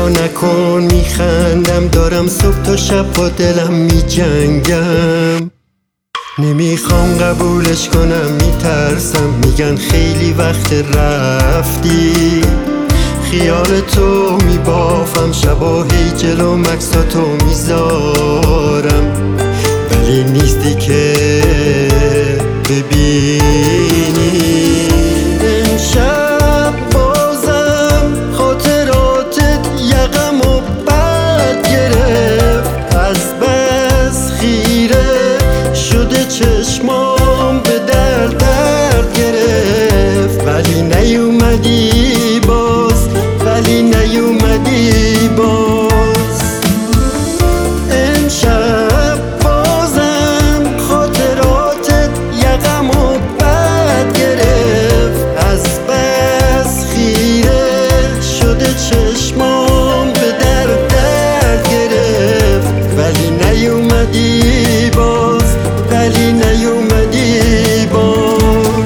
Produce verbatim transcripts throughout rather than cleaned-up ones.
نگاه نکن میخندم، دارم صبح تا شب با دلم میجنگم. نمیخوام قبولش کنم میترسم، میگن خیلی وقت رفتی. خیال تو میبافم شبا هی جلو مکساتو میذارم، ولی نیستی که ببینی. امشب بازم خاطراتت یقم و بد گرفت، از بس خیره شده چشمام به درد درد گرفت. ولی نیومدی باز، ولی نیومدی باز. امشب بازم خاطراتت یقم و بد گرفت، از بس خیره شده چشمام به درد درد گرفت. ولی نیومدی باز، ولی نیومدی باز.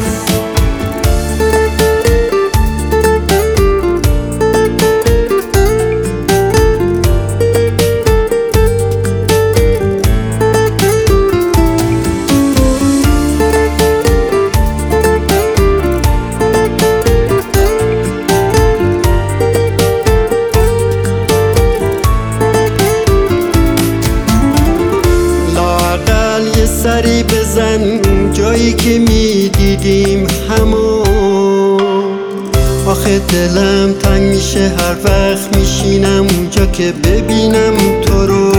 سری بزن جایی که میدیدیم همون. آخه دلم تنگ میشه هر وقت میشینم اونجا که ببینم تو رو.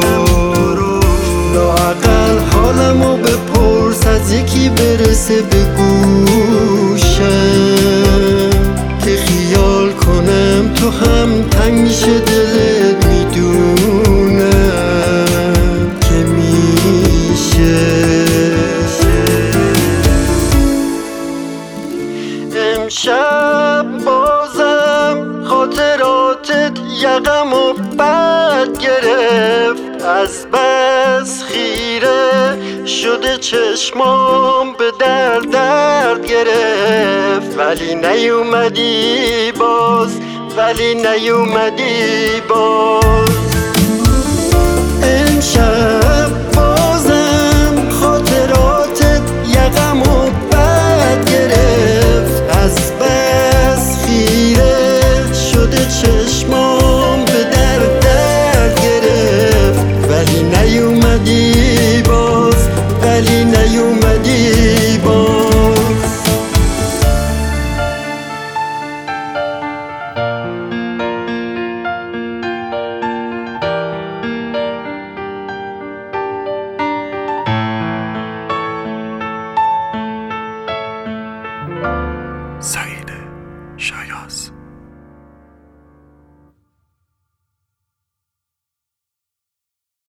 لااقل حالمو بپرس از یکی برسه به گوشم، که خیال کنم تو هم تنگ میشه دلت. میدونم که میشه. امشب بازم خاطراتت یقم و بد گرفت، از بس خیره شده چشمام به درد درد گرفت. ولی نیومدی باز، ولی نیومدی باز. امشب بازم خاطراتت یقم و بد گرفت، از بس خیره شده چشمام به درد درد گرفت. ولی نیومدی باز، ولی نیومدی باز. سعید شایاز.